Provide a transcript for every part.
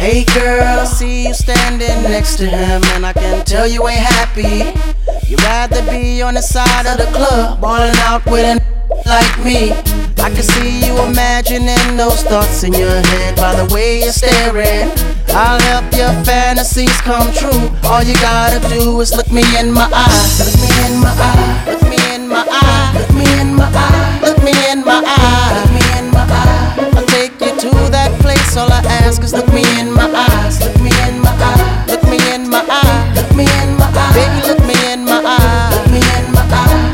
Hey girl, I see you standing next to him, and I can tell you ain't happy. You'd rather be on the side of the club, balling out with a like me. I can see you imagining those thoughts in your head by the way you're staring. I'll help your fantasies come true. All you gotta do is look me in my eye. Look me in my eye. Look me in my eye. Look me in my eye. Look me in my eye. Look me in my eye. I'll take you to that place. All I ask is look me in my eyes. Look me in my eye. Look me in my eye. Look me in my eye. Baby, look me in my eye. Look me in my eye.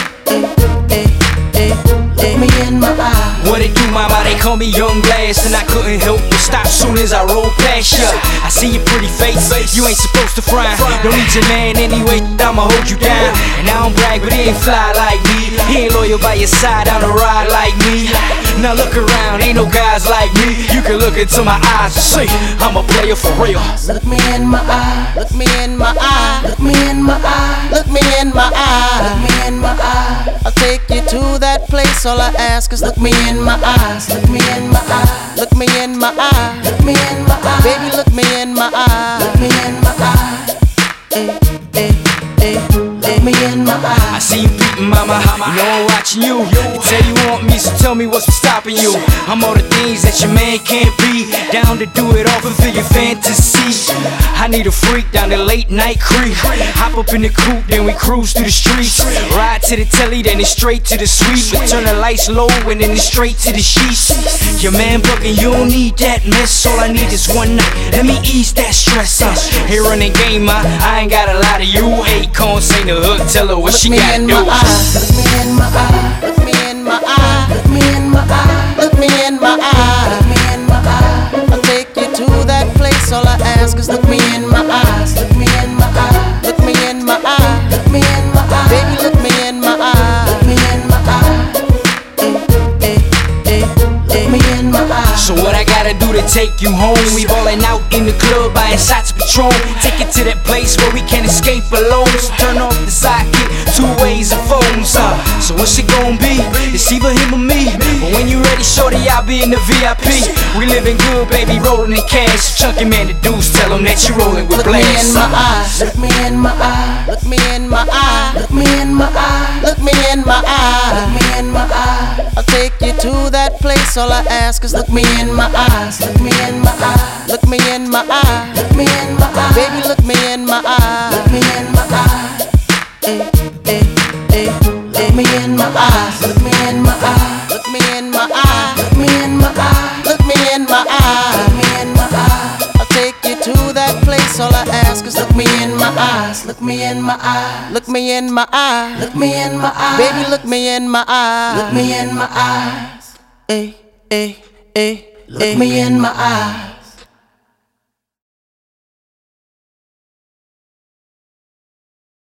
Look me in my eye. What it do, mama? They call me Young Blast, and I couldn't help but stop soon as I rolled past ya. I see your pretty face, you ain't supposed to frown. Don't need your man anyway, I'ma hold you down. And I don't brag, but he ain't fly like me. He ain't loyal by your side on a ride like me. Now look around, ain't no guys like me. You can look into my eyes and see I'm a player for real. Look me in my eye. Look me in my eye. Look me in my eye. Look me in my eye. Look me in my eye. I'll take you to that place. All I ask is look me in my eyes. Look me in my eye. Look me in my eye. Look me in my eye. Baby, look me in my eye. Look me in my eye. Look me in my eye. I see you peeping, mama. You know I'm watching you. You say you want me, so tell me what's stopping you. I'm all the things that your man can't be. Down to do it all, fulfill your fantasy. I need a freak down the late night creep. Hop up in the coupe, then we cruise through the streets. Ride to the telly, then it's straight to the suite. We turn the lights low and then it's straight to the sheets. Your man bugging, you don't need that mess. All I need is one night, let me ease that stress. Here running game, I ain't got a lot of you. Acorns ain't the hook, tell her what she gotta do. Look me in my eye. Look me in my eye. Look me in my eye. Look me in my eye. Look me in my eye. I'll take you to that place. All I ask is look me in my eyes. Look me in my eye. Look me in my eye. Look me in my eye. Baby, look me in my eye. Look me in my eye. Look me in my eye. So what I gotta do to take you home? We ballin' out in the club, buying shots of Patron. Take it to that place where we can escape alone. So turn off the sidekick, two ways of phones. So what's it gon' be? It's either him or me. But when you ready, shorty, I'll be in the VIP. We living good, baby, rolling in cash. Chunky man, the dudes tell them that you rolling with blast. Look me in my eye. Look me in my eye. Look me in my eye. Look me in my eye. Look me in my eye. I'll take you to that place. All I ask is look me in my eyes. Look me in my eye. Look me in my eye. Look me in my eye. Baby, look me in my eye. Look me in my eye. Look me in my eyes. Look me in my eye. Look me in my eye. Look me in my eye. Look me in my eye. Look me in my eye. I'll take you to that place. All I ask is look me in my eyes. Look me in my eye. Look me in my eye. Look me in my eye. Baby, look me in my eye. Look me in my eyes. Look me in my eye.